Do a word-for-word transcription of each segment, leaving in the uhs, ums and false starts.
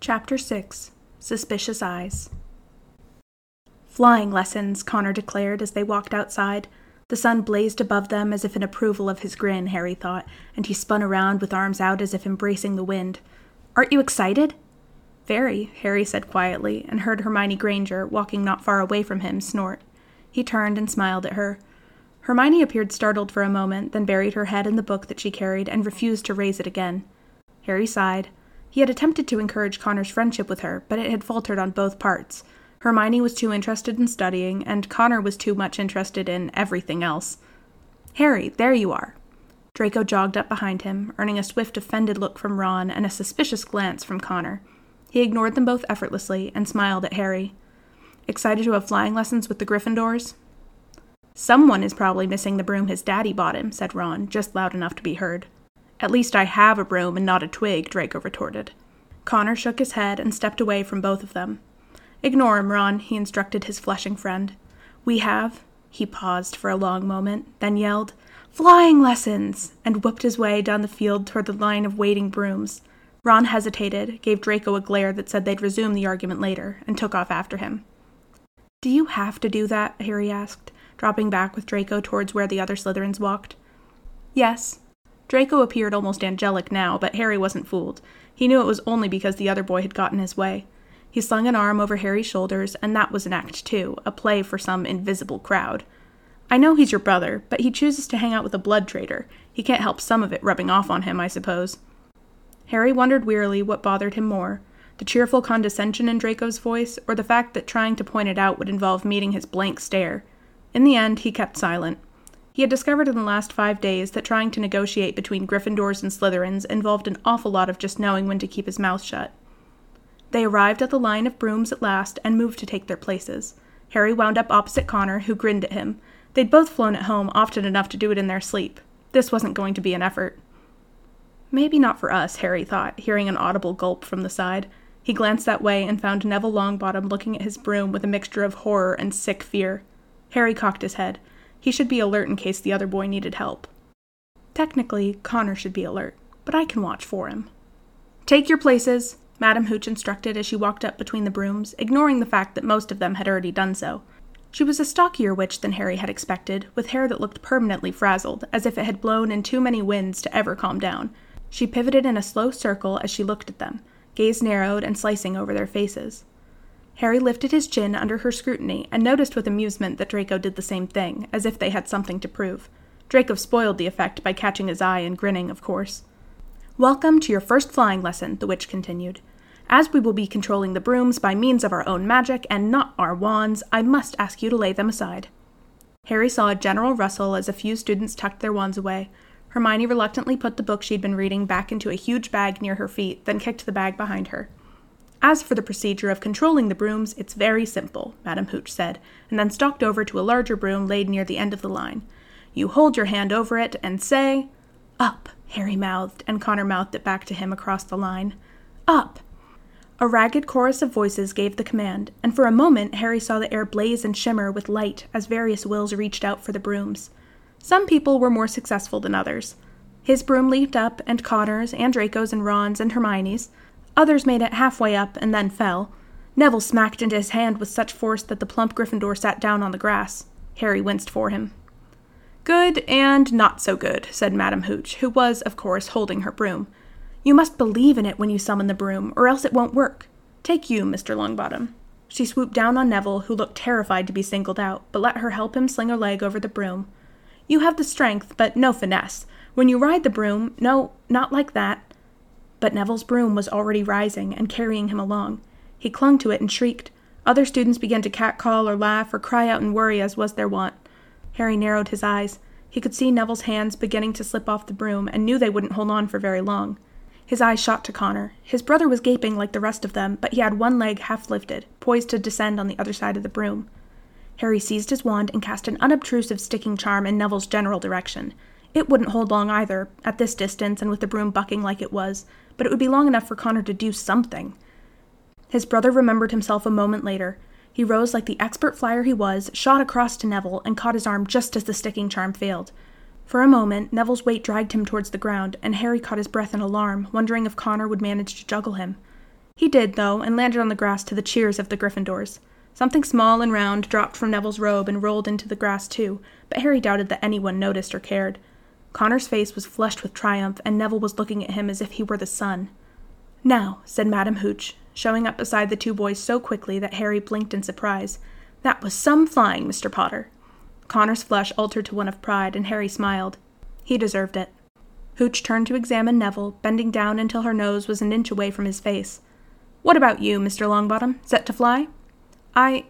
Chapter six. Suspicious Eyes. Flying lessons, Connor declared as they walked outside. The sun blazed above them as if in approval of his grin, Harry thought, and he spun around with arms out as if embracing the wind. "Aren't you excited?" "Very," Harry said quietly, and heard Hermione Granger, walking not far away from him, snort. He turned and smiled at her. Hermione appeared startled for a moment, then buried her head in the book that she carried and refused to raise it again. Harry sighed. He had attempted to encourage Connor's friendship with her, but it had faltered on both parts. Hermione was too interested in studying, and Connor was too much interested in everything else. "Harry, there you are." Draco jogged up behind him, earning a swift, offended look from Ron and a suspicious glance from Connor. He ignored them both effortlessly and smiled at Harry. "Excited to have flying lessons with the Gryffindors?" "Someone is probably missing the broom his daddy bought him," said Ron, just loud enough to be heard. "At least I have a broom and not a twig," Draco retorted. Connor shook his head and stepped away from both of them. "Ignore him, Ron," he instructed his Flushing friend. "We have—" He paused for a long moment, then yelled, "Flying lessons!" and whooped his way down the field toward the line of waiting brooms. Ron hesitated, gave Draco a glare that said they'd resume the argument later, and took off after him. "Do you have to do that?" Harry asked, dropping back with Draco towards where the other Slytherins walked. "Yes." Draco appeared almost angelic now, but Harry wasn't fooled. He knew it was only because the other boy had gotten his way. He slung an arm over Harry's shoulders, and that was an act too, a play for some invisible crowd. "I know he's your brother, but he chooses to hang out with a blood traitor. He can't help some of it rubbing off on him, I suppose." Harry wondered wearily what bothered him more, the cheerful condescension in Draco's voice, or the fact that trying to point it out would involve meeting his blank stare. In the end, he kept silent. He had discovered in the last five days that trying to negotiate between Gryffindors and Slytherins involved an awful lot of just knowing when to keep his mouth shut. They arrived at the line of brooms at last and moved to take their places. Harry wound up opposite Connor, who grinned at him. They'd both flown at home often enough to do it in their sleep. This wasn't going to be an effort. "Maybe not for us," Harry thought, hearing an audible gulp from the side. He glanced that way and found Neville Longbottom looking at his broom with a mixture of horror and sick fear. Harry cocked his head. He should be alert in case the other boy needed help. Technically, Connor should be alert, but I can watch for him. "Take your places," Madame Hooch instructed as she walked up between the brooms, ignoring the fact that most of them had already done so. She was a stockier witch than Harry had expected, with hair that looked permanently frazzled, as if it had blown in too many winds to ever calm down. She pivoted in a slow circle as she looked at them, gaze narrowed and slicing over their faces. Harry lifted his chin under her scrutiny and noticed with amusement that Draco did the same thing, as if they had something to prove. Draco spoiled the effect by catching his eye and grinning, of course. "Welcome to your first flying lesson," the witch continued. "As we will be controlling the brooms by means of our own magic and not our wands, I must ask you to lay them aside." Harry saw a general rustle as a few students tucked their wands away. Hermione reluctantly put the book she'd been reading back into a huge bag near her feet, then kicked the bag behind her. "As for the procedure of controlling the brooms, it's very simple," Madame Hooch said, and then stalked over to a larger broom laid near the end of the line. "You hold your hand over it and say—" "Up," Harry mouthed, and Connor mouthed it back to him across the line. "Up!" A ragged chorus of voices gave the command, and for a moment Harry saw the air blaze and shimmer with light as various wills reached out for the brooms. Some people were more successful than others. His broom leaped up, and Connor's, and Draco's, and Ron's, and Hermione's. Others made it halfway up and then fell. Neville smacked into his hand with such force that the plump Gryffindor sat down on the grass. Harry winced for him. "Good and not so good," said Madame Hooch, who was, of course, holding her broom. "You must believe in it when you summon the broom, or else it won't work. Take you, Mister Longbottom." She swooped down on Neville, who looked terrified to be singled out, but let her help him sling a leg over the broom. "You have the strength, but no finesse. When you ride the broom, no, not like that." But Neville's broom was already rising and carrying him along. He clung to it and shrieked. Other students began to catcall or laugh or cry out in worry as was their wont. Harry narrowed his eyes. He could see Neville's hands beginning to slip off the broom and knew they wouldn't hold on for very long. His eyes shot to Connor. His brother was gaping like the rest of them, but he had one leg half lifted, poised to descend on the other side of the broom. Harry seized his wand and cast an unobtrusive sticking charm in Neville's general direction. It wouldn't hold long either, at this distance and with the broom bucking like it was, but it would be long enough for Connor to do something. His brother remembered himself a moment later. He rose like the expert flyer he was, shot across to Neville, and caught his arm just as the sticking charm failed. For a moment, Neville's weight dragged him towards the ground, and Harry caught his breath in alarm, wondering if Connor would manage to juggle him. He did, though, and landed on the grass to the cheers of the Gryffindors. Something small and round dropped from Neville's robe and rolled into the grass too, but Harry doubted that anyone noticed or cared. Connor's face was flushed with triumph, and Neville was looking at him as if he were the sun. "Now," said Madam Hooch, showing up beside the two boys so quickly that Harry blinked in surprise. "That was some flying, Mister Potter." Connor's flush altered to one of pride, and Harry smiled. He deserved it. Hooch turned to examine Neville, bending down until her nose was an inch away from his face. "What about you, Mister Longbottom? Set to fly?" I...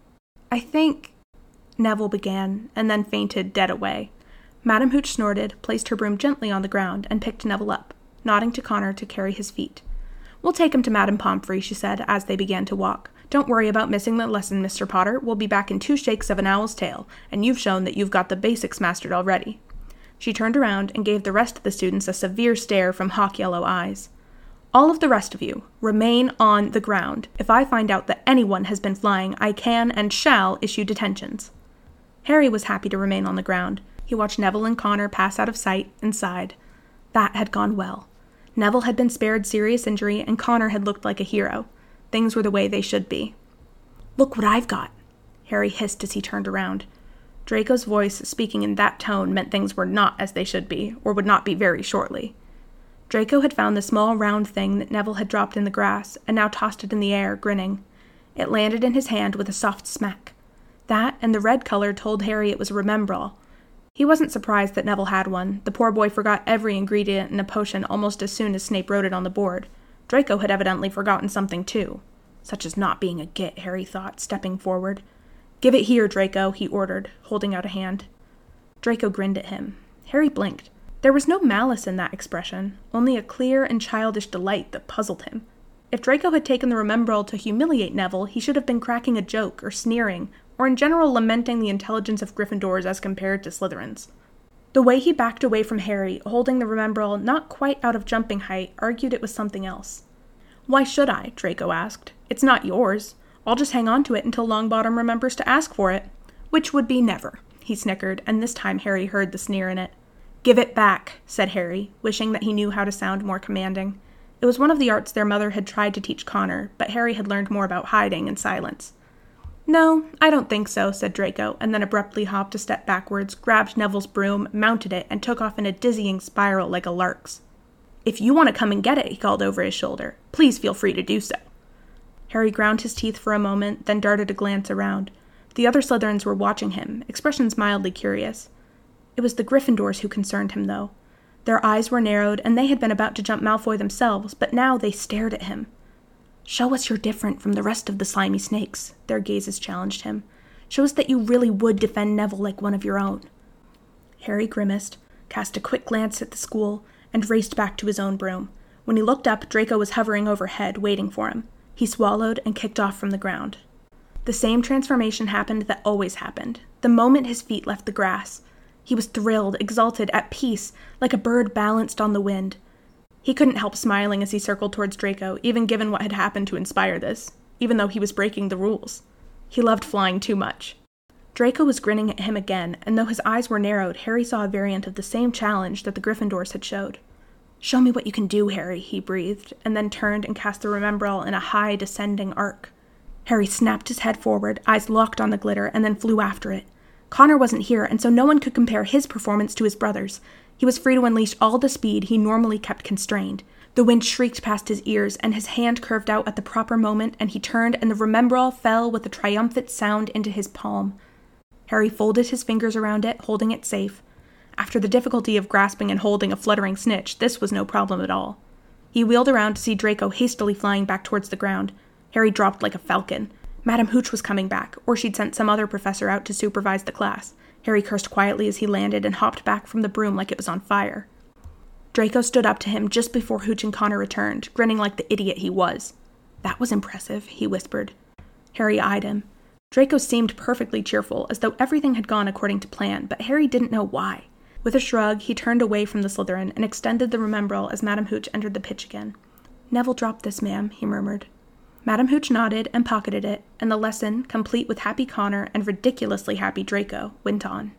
I think... Neville began, and then fainted dead away. Madam Hooch snorted, placed her broom gently on the ground, and picked Neville up, nodding to Connor to carry his feet. "We'll take him to Madame Pomfrey," she said, as they began to walk. "Don't worry about missing the lesson, Mister Potter. We'll be back in two shakes of an owl's tail, and you've shown that you've got the basics mastered already." She turned around and gave the rest of the students a severe stare from hawk-yellow eyes. "All of the rest of you, remain on the ground. If I find out that anyone has been flying, I can and shall issue detentions." Harry was happy to remain on the ground. He watched Neville and Connor pass out of sight and sighed. That had gone well. Neville had been spared serious injury, and Connor had looked like a hero. Things were the way they should be. "Look what I've got," Harry hissed as he turned around. Draco's voice, speaking in that tone, meant things were not as they should be, or would not be very shortly. Draco had found the small round thing that Neville had dropped in the grass, and now tossed it in the air, grinning. It landed in his hand with a soft smack. That, and the red color, told Harry it was a Remembrall. He wasn't surprised that Neville had one. The poor boy forgot every ingredient in a potion almost as soon as Snape wrote it on the board. Draco had evidently forgotten something too. Such as not being a git, Harry thought, stepping forward. "Give it here, Draco," he ordered, holding out a hand. Draco grinned at him. Harry blinked. There was no malice in that expression, only a clear and childish delight that puzzled him. If Draco had taken the Remembrall to humiliate Neville, he should have been cracking a joke, or sneering, or in general lamenting the intelligence of Gryffindors as compared to Slytherins. The way he backed away from Harry, holding the Remembrall not quite out of jumping height, argued it was something else. "Why should I?" Draco asked. "It's not yours. I'll just hang on to it until Longbottom remembers to ask for it." "Which would be never," he snickered, and this time Harry heard the sneer in it. "Give it back," said Harry, wishing that he knew how to sound more commanding. It was one of the arts their mother had tried to teach Connor, but Harry had learned more about hiding and silence. "No, I don't think so," said Draco, and then abruptly hopped a step backwards, grabbed Neville's broom, mounted it, and took off in a dizzying spiral like a lark's. "If you want to come and get it," he called over his shoulder, "please feel free to do so." Harry ground his teeth for a moment, then darted a glance around. The other Slytherins were watching him, expressions mildly curious. It was the Gryffindors who concerned him, though. Their eyes were narrowed, and they had been about to jump Malfoy themselves, but now they stared at him. "Show us you're different from the rest of the slimy snakes," their gazes challenged him. "Show us that you really would defend Neville like one of your own." Harry grimaced, cast a quick glance at the school, and raced back to his own broom. When he looked up, Draco was hovering overhead, waiting for him. He swallowed and kicked off from the ground. The same transformation happened that always happened, the moment his feet left the grass. He was thrilled, exalted, at peace, like a bird balanced on the wind. He couldn't help smiling as he circled towards Draco, even given what had happened to inspire this, even though he was breaking the rules. He loved flying too much. Draco was grinning at him again, and though his eyes were narrowed, Harry saw a variant of the same challenge that the Gryffindors had showed. "Show me what you can do, Harry," he breathed, and then turned and cast the Remembrall in a high, descending arc. Harry snapped his head forward, eyes locked on the glitter, and then flew after it. Connor wasn't here, and so no one could compare his performance to his brother's. He was free to unleash all the speed he normally kept constrained. The wind shrieked past his ears, and his hand curved out at the proper moment, and he turned, and the Remembrall fell with a triumphant sound into his palm. Harry folded his fingers around it, holding it safe. After the difficulty of grasping and holding a fluttering snitch, this was no problem at all. He wheeled around to see Draco hastily flying back towards the ground. Harry dropped like a falcon. Madam Hooch was coming back, or she'd sent some other professor out to supervise the class. Harry cursed quietly as he landed and hopped back from the broom like it was on fire. Draco stood up to him just before Hooch and Connor returned, grinning like the idiot he was. "That was impressive," he whispered. Harry eyed him. Draco seemed perfectly cheerful, as though everything had gone according to plan, but Harry didn't know why. With a shrug, he turned away from the Slytherin and extended the Remembrall as Madam Hooch entered the pitch again. "Neville dropped this, ma'am," he murmured. Madam Hooch nodded and pocketed it, and the lesson, complete with happy Connor and ridiculously happy Draco, went on.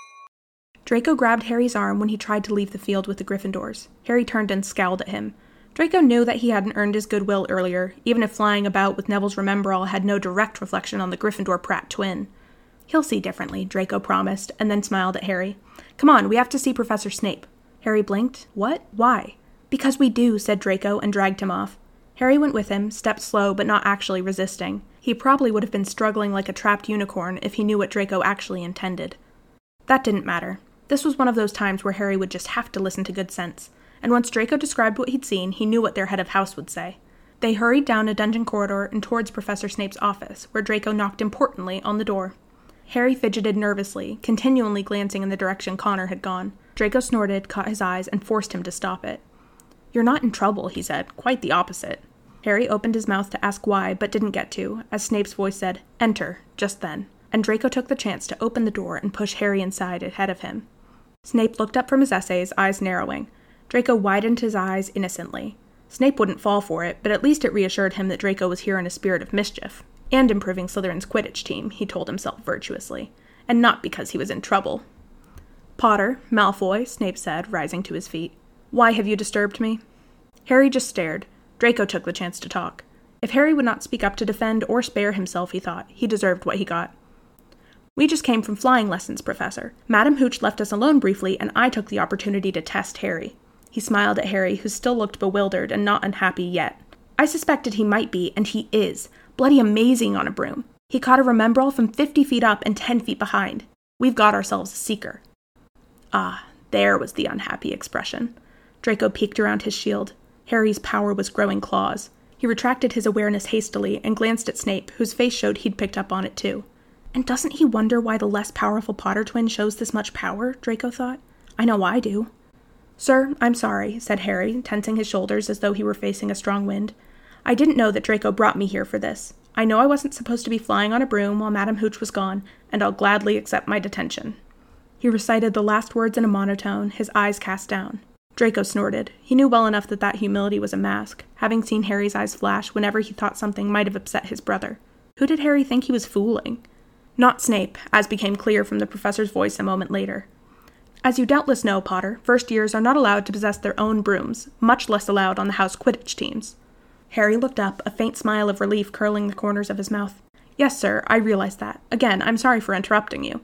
Draco grabbed Harry's arm when he tried to leave the field with the Gryffindors. Harry turned and scowled at him. Draco knew that he hadn't earned his goodwill earlier, even if flying about with Neville's Remembrall had no direct reflection on the Gryffindor Pratt twin. He'll see differently, Draco promised, and then smiled at Harry. Come on, we have to see Professor Snape. Harry blinked. What? Why? Because we do, said Draco, and dragged him off. Harry went with him, stepped slow but not actually resisting. He probably would have been struggling like a trapped unicorn if he knew what Draco actually intended. That didn't matter. This was one of those times where Harry would just have to listen to good sense, and once Draco described what he'd seen, he knew what their head of house would say. They hurried down a dungeon corridor and towards Professor Snape's office, where Draco knocked importantly on the door. Harry fidgeted nervously, continually glancing in the direction Connor had gone. Draco snorted, caught his eyes, and forced him to stop it. You're not in trouble, he said. Quite the opposite. Harry opened his mouth to ask why, but didn't get to, as Snape's voice said, Enter, just then, and Draco took the chance to open the door and push Harry inside ahead of him. Snape looked up from his essays, eyes narrowing. Draco widened his eyes innocently. Snape wouldn't fall for it, but at least it reassured him that Draco was here in a spirit of mischief, and improving Slytherin's Quidditch team, he told himself virtuously, and not because he was in trouble. Potter, Malfoy, Snape said, rising to his feet. Why have you disturbed me? Harry just stared. Draco took the chance to talk. If Harry would not speak up to defend or spare himself, he thought, he deserved what he got. We just came from flying lessons, Professor. Madam Hooch left us alone briefly, and I took the opportunity to test Harry. He smiled at Harry, who still looked bewildered and not unhappy yet. I suspected he might be, and he is. Bloody amazing on a broom. He caught a Remembrall from fifty feet up and ten feet behind. We've got ourselves a seeker. Ah, there was the unhappy expression. Draco peeked around his shield. Harry's power was growing claws. He retracted his awareness hastily and glanced at Snape, whose face showed he'd picked up on it too. And doesn't he wonder why the less powerful Potter twin shows this much power, Draco thought. I know I do. Sir, I'm sorry, said Harry, tensing his shoulders as though he were facing a strong wind. I didn't know that Draco brought me here for this. I know I wasn't supposed to be flying on a broom while Madam Hooch was gone, and I'll gladly accept my detention. He recited the last words in a monotone, his eyes cast down. Draco snorted. He knew well enough that that humility was a mask, having seen Harry's eyes flash whenever he thought something might have upset his brother. Who did Harry think he was fooling? Not Snape, as became clear from the professor's voice a moment later. As you doubtless know, Potter, first years are not allowed to possess their own brooms, much less allowed on the house Quidditch teams. Harry looked up, a faint smile of relief curling the corners of his mouth. Yes, sir, I realize that. Again, I'm sorry for interrupting you.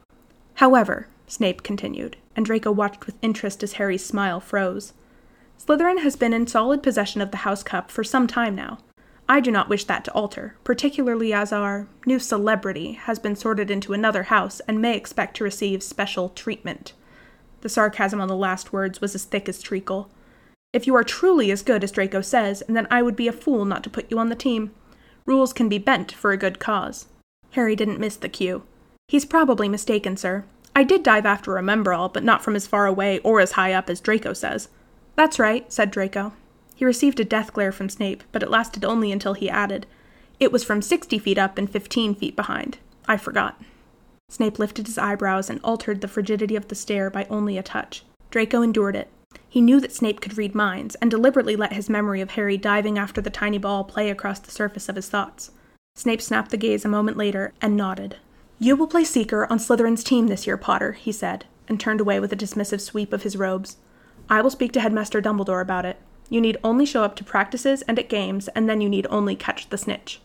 However, Snape continued, and Draco watched with interest as Harry's smile froze. Slytherin has been in solid possession of the House Cup for some time now. I do not wish that to alter, particularly as our new celebrity has been sorted into another house and may expect to receive special treatment. The sarcasm on the last words was as thick as treacle. If you are truly as good as Draco says, then I would be a fool not to put you on the team. Rules can be bent for a good cause. Harry didn't miss the cue. He's probably mistaken, sir. I did dive after a Remembrall, but not from as far away or as high up as Draco says. That's right, said Draco. He received a death glare from Snape, but it lasted only until he added, It was from sixty feet up and fifteen feet behind. I forgot. Snape lifted his eyebrows and altered the frigidity of the stare by only a touch. Draco endured it. He knew that Snape could read minds, and deliberately let his memory of Harry diving after the tiny ball play across the surface of his thoughts. Snape snapped the gaze a moment later and nodded. You will play Seeker on Slytherin's team this year, Potter, he said, and turned away with a dismissive sweep of his robes. I will speak to Headmaster Dumbledore about it. You need only show up to practices and at games, and then you need only catch the snitch.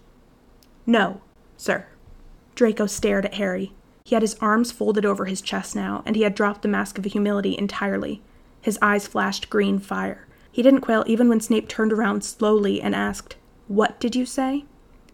No, sir. Draco stared at Harry. He had his arms folded over his chest now, and he had dropped the mask of humility entirely. His eyes flashed green fire. He didn't quail even when Snape turned around slowly and asked, What did you say?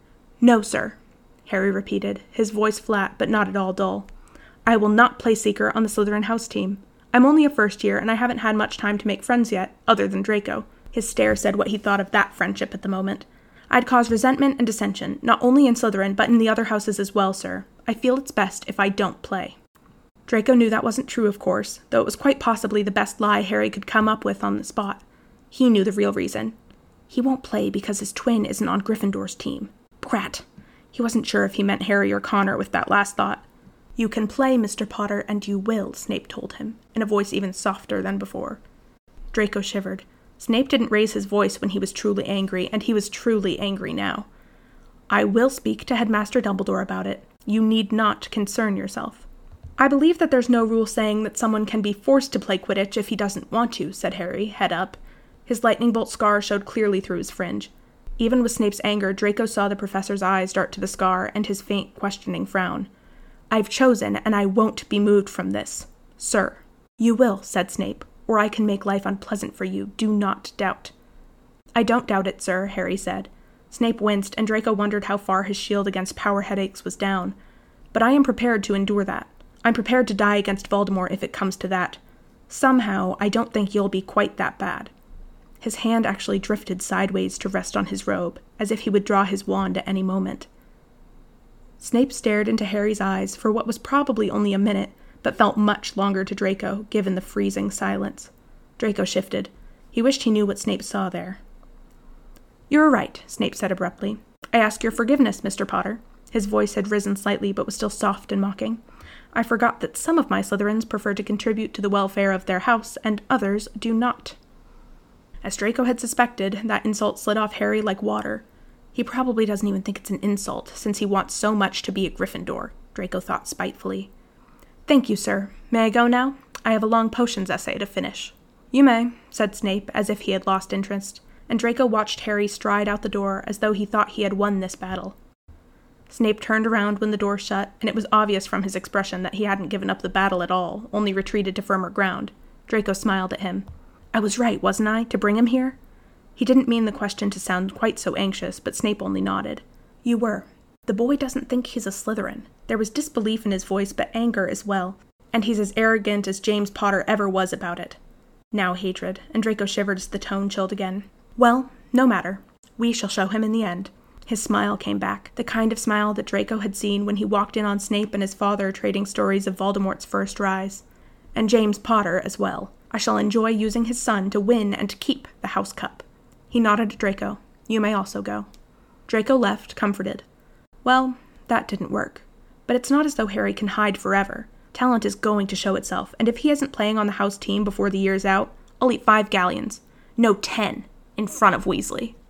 No, sir, Harry repeated, his voice flat but not at all dull. I will not play Seeker on the Slytherin house team. I'm only a first year, and I haven't had much time to make friends yet, other than Draco. His stare said what he thought of that friendship at the moment. I'd cause resentment and dissension, not only in Slytherin, but in the other houses as well, sir. I feel it's best if I don't play. Draco knew that wasn't true, of course, though it was quite possibly the best lie Harry could come up with on the spot. He knew the real reason. He won't play because his twin isn't on Gryffindor's team. Brat. He wasn't sure if he meant Harry or Connor with that last thought. You can play, Mister Potter, and you will, Snape told him, in a voice even softer than before. Draco shivered. Snape didn't raise his voice when he was truly angry, and he was truly angry now. I will speak to Headmaster Dumbledore about it. You need not concern yourself. I believe that there's no rule saying that someone can be forced to play Quidditch if he doesn't want to, said Harry, head up. His lightning bolt scar showed clearly through his fringe. Even with Snape's anger, Draco saw the professor's eyes dart to the scar and his faint, questioning frown. "I've chosen, and I won't be moved from this, sir." "You will," said Snape, "or I can make life unpleasant for you. Do not doubt." "I don't doubt it, sir," Harry said. Snape winced, and Draco wondered how far his shield against power headaches was down. "But I am prepared to endure that. I'm prepared to die against Voldemort if it comes to that. Somehow, I don't think you'll be quite that bad." His hand actually drifted sideways to rest on his robe, as if he would draw his wand at any moment. Snape stared into Harry's eyes for what was probably only a minute, but felt much longer to Draco, given the freezing silence. Draco shifted. He wished he knew what Snape saw there. "You're right," Snape said abruptly. "I ask your forgiveness, Mister Potter." His voice had risen slightly, but was still soft and mocking. "I forgot that some of my Slytherins prefer to contribute to the welfare of their house, and others do not." As Draco had suspected, that insult slid off Harry like water. He probably doesn't even think it's an insult, since he wants so much to be a Gryffindor, Draco thought spitefully. "Thank you, sir. May I go now? I have a long potions essay to finish." "You may," said Snape, as if he had lost interest, and Draco watched Harry stride out the door as though he thought he had won this battle. Snape turned around when the door shut, and it was obvious from his expression that he hadn't given up the battle at all, only retreated to firmer ground. Draco smiled at him. "I was right, wasn't I, to bring him here?" He didn't mean the question to sound quite so anxious, but Snape only nodded. "You were. The boy doesn't think he's a Slytherin." There was disbelief in his voice, but anger as well, and he's as arrogant as James Potter ever was about it. Now hatred, and Draco shivered as the tone chilled again. "Well, no matter. We shall show him in the end." His smile came back, the kind of smile that Draco had seen when he walked in on Snape and his father trading stories of Voldemort's first rise. "And James Potter as well. I shall enjoy using his son to win and to keep the House Cup." He nodded at Draco. "You may also go." Draco left, comforted. Well, that didn't work. But it's not as though Harry can hide forever. Talent is going to show itself, and if he isn't playing on the house team before the year's out, I'll eat five galleons. No, ten, in front of Weasley.